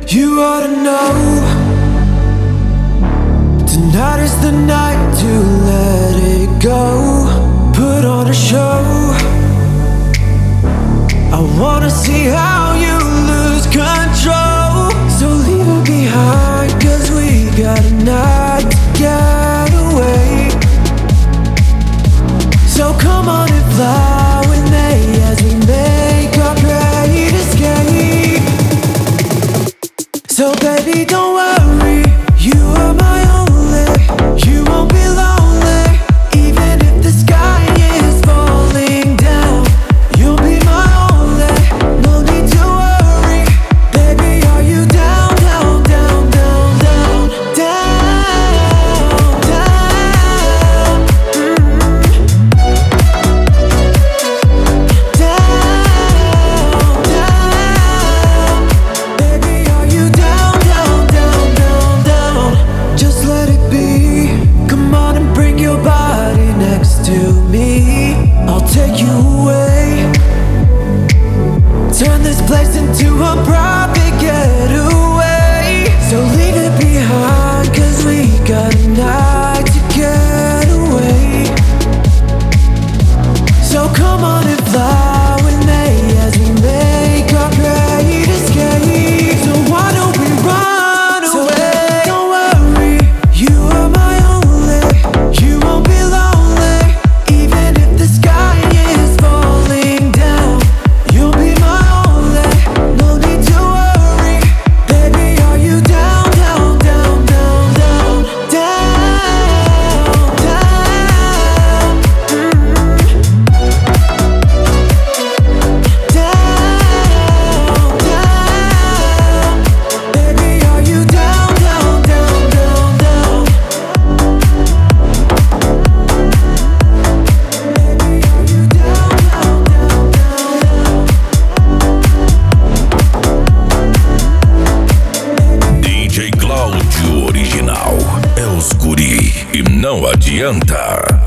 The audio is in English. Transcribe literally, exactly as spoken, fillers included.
You ought to know, tonight is the night to let it go. Put on a show, I wanna see how you lose control. So leave it behind, cause we got a night to get away. So come on and fly with me as we make our great escape. So baby, don't worry, you are my only. You won't be lonely, even if the sky is falling down. You'll be my only, no need to worry. Baby, are you down, down, down, down, down, down, down, mm-hmm. Down, down. Baby, are you down, down, down, down, down? Just let it be. Come on and bring your body next to me. I'll take you away. Turn this place into a private getaway. So leave it behind, cause we got a night to get away. So come on and fly with me as we make our great escape. So why don't we run away? Don't worry, you are my only. You won't be lonely, even if the sky is falling down. You'll be my only, no need to worry. Baby, are you down, down, down, down, down, down, down, mm-hmm. Down, down. Baby, are you down, down, down, down, down? Baby, are you down, down, down, down, down? D J Cláudio Original. É os guri e não adianta.